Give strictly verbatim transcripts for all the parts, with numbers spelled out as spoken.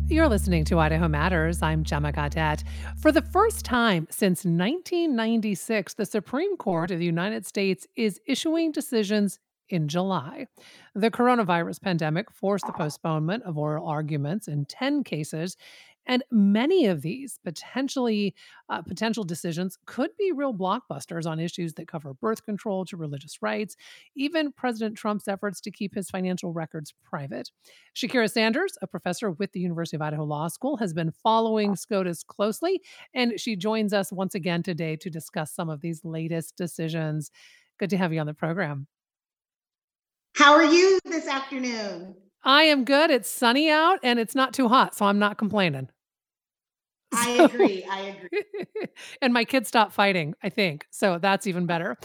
You're listening to Idaho Matters. I'm Gemma Gaudette. For the first time since nineteen ninety-six, the Supreme Court of the United States is issuing decisions in July. The coronavirus pandemic forced the postponement of oral arguments in ten cases, and many of these potentially uh, potential decisions could be real blockbusters on issues that cover birth control to religious rights, even President Trump's efforts to keep his financial records private. Shakira Sanders, a professor with the University of Idaho Law School, has been following SCOTUS closely, and she joins us once again today to discuss some of these latest decisions. Good to have you on the program. How are you this afternoon? I am good. It's sunny out and it's not too hot, so I'm not complaining. I So, agree. I agree. and my kids stopped fighting, I think. So that's even better.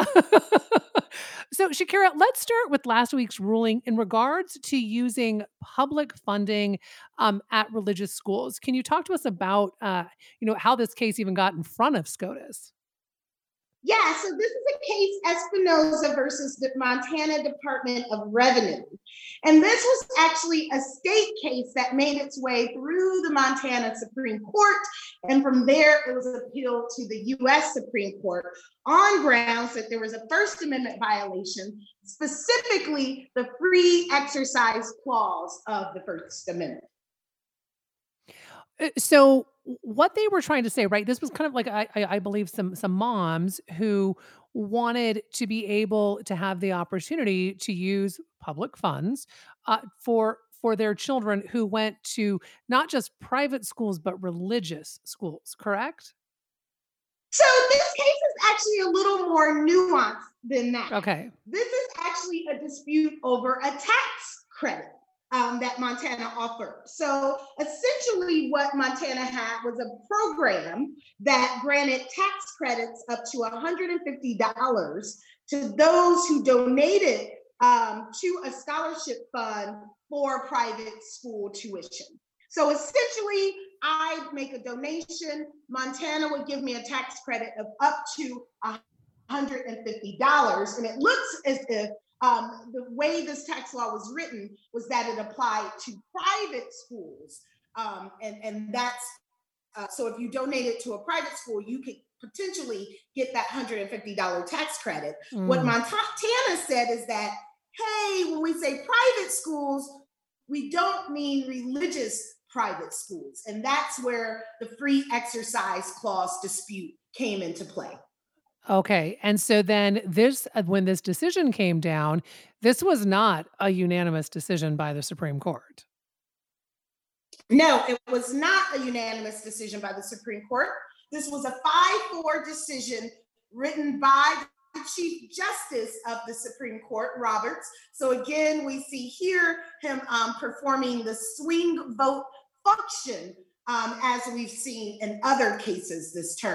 So, Shakira, let's start with last week's ruling in regards to using public funding um, at religious schools. Can you talk to us about, uh, you know, how this case even got in front of SCOTUS? Yeah, so this is a case, Espinoza versus the Montana Department of Revenue. And this was actually a state case that made its way through the Montana Supreme Court. And from there, it was appealed to the U S Supreme Court on grounds that there was a First Amendment violation, specifically the free exercise clause of the First Amendment. Uh, So what they were trying to say, right? This was kind of like I, I I believe some some moms who wanted to be able to have the opportunity to use public funds uh, for for their children who went to not just private schools but religious schools. Correct? So this case is actually a little more nuanced than that. Okay. This is actually a dispute over a tax credit um, that Montana offered. So essentially, what Montana had was a program that granted tax credits up to one hundred fifty dollars to those who donated um, to a scholarship fund for private school tuition. So essentially, I make a donation. Montana would give me a tax credit of up to one hundred fifty dollars. And it looks as if um, the way this tax law was written was that it applied to private schools. Um, and, and that's, uh, so if you donated to a private school, you could potentially get that one hundred fifty dollars tax credit. Mm. What Montana said is that, hey, when we say private schools, we don't mean religious private schools. And that's where the free exercise clause dispute came into play. Okay. And so then this uh, when this decision came down, this was not a unanimous decision by the Supreme Court. No, it was not a unanimous decision by the Supreme Court. This was a five four decision written by the Chief Justice of the Supreme Court, Roberts. So again, we see here him um, performing the swing vote function um, as we've seen in other cases this term.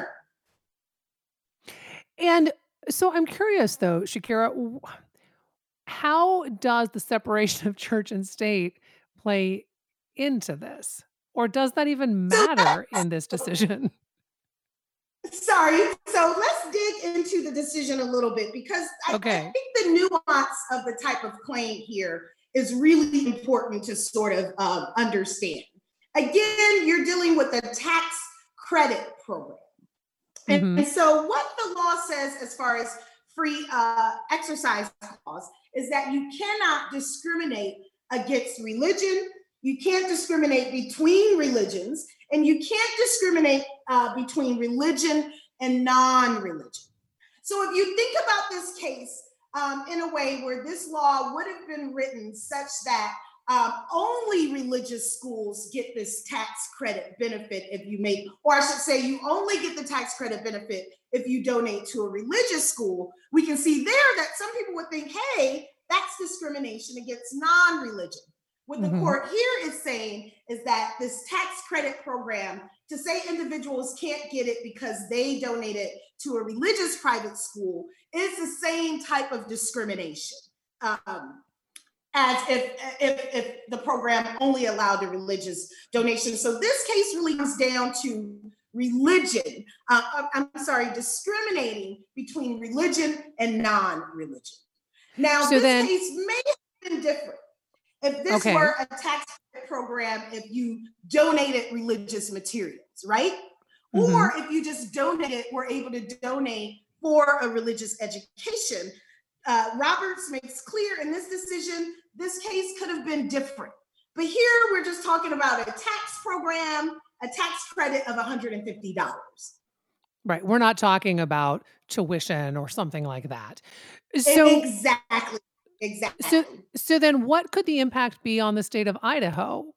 And so I'm curious though, Shakira, w- how does the separation of church and state play into this? Or does that even So matter in this decision? Sorry. So let's dig into the decision a little bit because I, I Okay. think the nuance of the type of claim here is really important to sort of um, understand. Again, you're dealing with a tax credit program. And, hmm and so what the law says as far as free uh, exercise clause is that you cannot discriminate against religion, you can't discriminate between religions, and you can't discriminate uh, between religion and non-religion. So if you think about this case um, in a way where this law would have been written such that um, only religious schools get this tax credit benefit if you make, or I should say you only get the tax credit benefit if you donate to a religious school, we can see there that some people would think, hey, that's discrimination against non-religion. What the hmm court here is saying is that this tax credit program, to say individuals can't get it because they donated to a religious private school, is the same type of discrimination um, as if, if, if the program only allowed the religious donation. So this case really comes down to religion. Uh, I'm sorry, discriminating between religion and non-religion. Now, So this then, case may have been different if this okay. were a tax credit program if you donated religious materials, right? Mm-hmm. Or if you just donated, were able to donate for a religious education. Uh, Roberts makes clear in this decision, this case could have been different. But here we're just talking about a tax program, a tax credit of one hundred fifty dollars. Right. We're not talking about tuition or something like that. So exactly. Exactly. So, so then what could the impact be on the state of Idaho?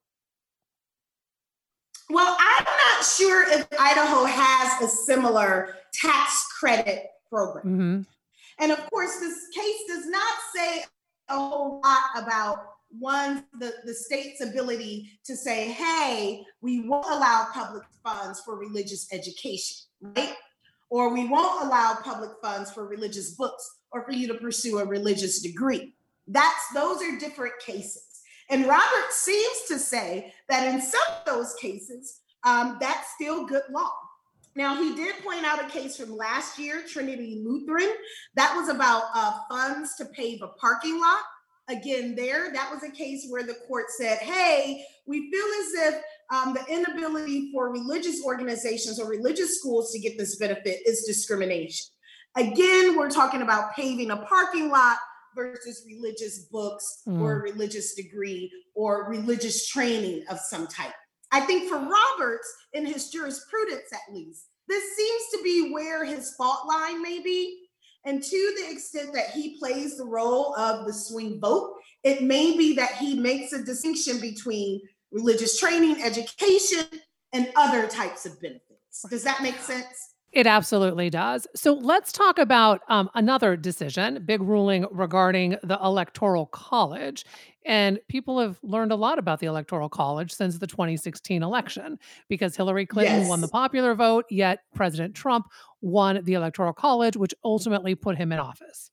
Well, I'm not sure if Idaho has a similar tax credit program. Mm-hmm. And of course, this case does not say a whole lot about one, the, the state's ability to say, hey, we won't allow public funds for religious education, right? Or we won't allow public funds for religious books or for you to pursue a religious degree. That's, those are different cases. And Robert seems to say that in some of those cases, um, that's still good law. Now, he did point out a case from last year, Trinity Lutheran. That was about uh, funds to pave a parking lot. Again, there, that was a case where the court said, hey, we feel as if um, the inability for religious organizations or religious schools to get this benefit is discrimination. Again, we're talking about paving a parking lot versus religious books mm. or a religious degree or religious training of some type. I think for Roberts, in his jurisprudence at least, this seems to be where his fault line may be. And to the extent that he plays the role of the swing vote, it may be that he makes a distinction between religious training, education, and other types of benefits. Does that make sense? It absolutely does. So let's talk about um, another decision, big ruling regarding the Electoral College. And people have learned a lot about the Electoral College since the twenty sixteen election because Hillary Clinton Yes. won the popular vote, yet President Trump won the Electoral College, which ultimately put him in office.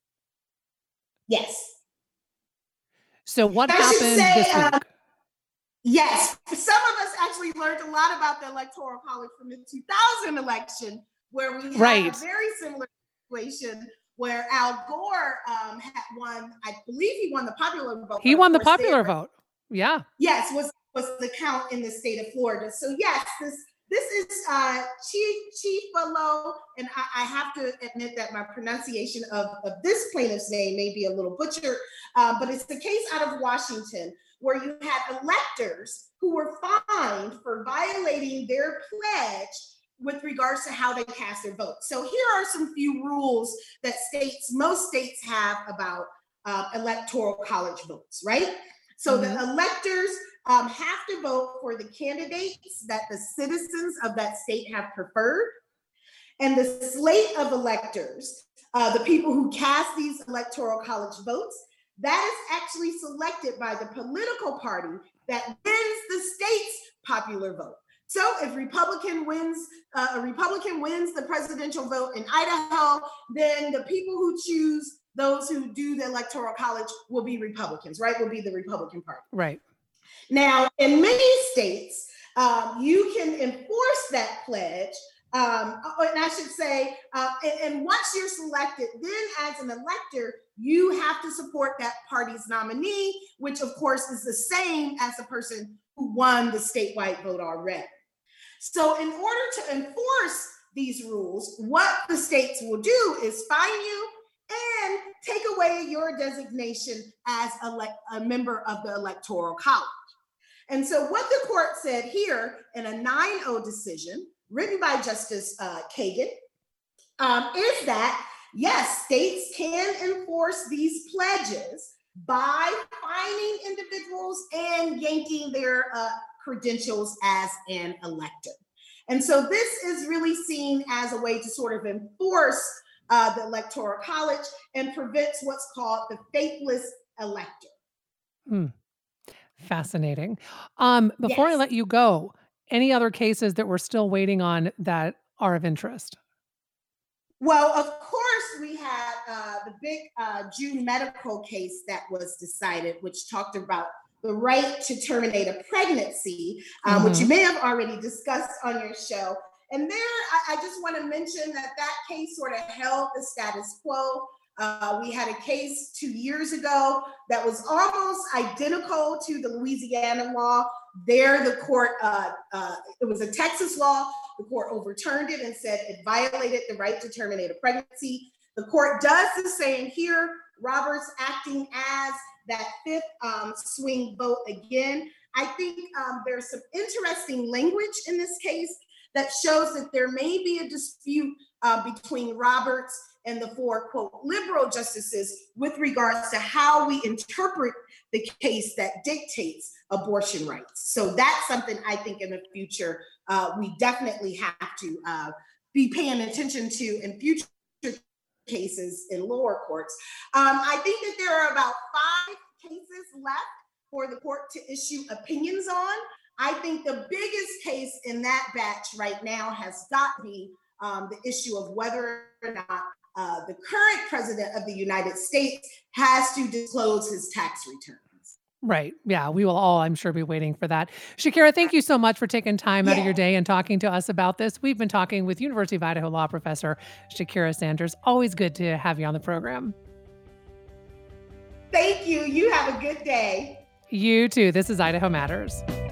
Yes. So what I happened say, this week? Uh, yes. Some of us actually learned a lot about the Electoral College from the two thousand election, where we had right. a very similar situation where Al Gore um, had won, I believe he won the popular vote. He won the popular vote. Yeah. Yes, was was the count in the state of Florida. So yes, this this is uh, Chief Chief Below, and I, I have to admit that my pronunciation of, of this plaintiff's name may be a little butchered, uh, but it's the case out of Washington where you had electors who were fined for violating their pledge with regards to how they cast their vote. So here are some few rules that states, most states have about uh, electoral college votes, right? So mm-hmm. the electors um, have to vote for the candidates that the citizens of that state have preferred. And the slate of electors, uh, the people who cast these electoral college votes, that is actually selected by the political party that wins the state's popular vote. So if Republican wins, uh, a Republican wins the presidential vote in Idaho, then the people who choose those who do the Electoral College will be Republicans, right? Will be the Republican Party. Right. Now, in many states, um, you can enforce that pledge. Um, and I should say, uh, and, and once you're selected, then as an elector, you have to support that party's nominee, which of course is the same as the person who won the statewide vote already. So in order to enforce these rules, what the states will do is fine you and take away your designation as elect, a member of the Electoral College. And so what the court said here in a nine oh decision written by Justice uh, Kagan um, is that, yes, states can enforce these pledges by fining individuals and yanking their uh, credentials as an elector. And so this is really seen as a way to sort of enforce uh, the Electoral College and prevents what's called the faithless elector. Hmm. Fascinating. Um, before yes. I let you go, any other cases that we're still waiting on that are of interest? Well, of course, we had uh, the big uh, June medical case that was decided, which talked about the right to terminate a pregnancy, uh, mm-hmm. which you may have already discussed on your show. And there, I, I just want to mention that that case sort of held the status quo. Uh, we had a case two years ago that was almost identical to the Louisiana law. There, the court, uh, uh, it was a Texas law. The court overturned it and said it violated the right to terminate a pregnancy. The court does the same here. Roberts acting as that fifth um, swing vote again. I think um, there's some interesting language in this case that shows that there may be a dispute uh, between Roberts and the four, quote, liberal justices with regards to how we interpret the case that dictates abortion rights. So that's something I think in the future uh, we definitely have to uh, be paying attention to in future cases in lower courts. Um, I think that there are about five cases left for the court to issue opinions on. I think the biggest case in that batch right now has got to be um, the issue of whether or not uh, the current president of the United States has to disclose his tax returns. Right. Yeah, we will all, I'm sure, be waiting for that. Shakira, thank you so much for taking time out of your day and talking to us about this. We've been talking with University of Idaho law professor Shakira Sanders. Always good to have you on the program. Thank you. You have a good day. You too. This is Idaho Matters.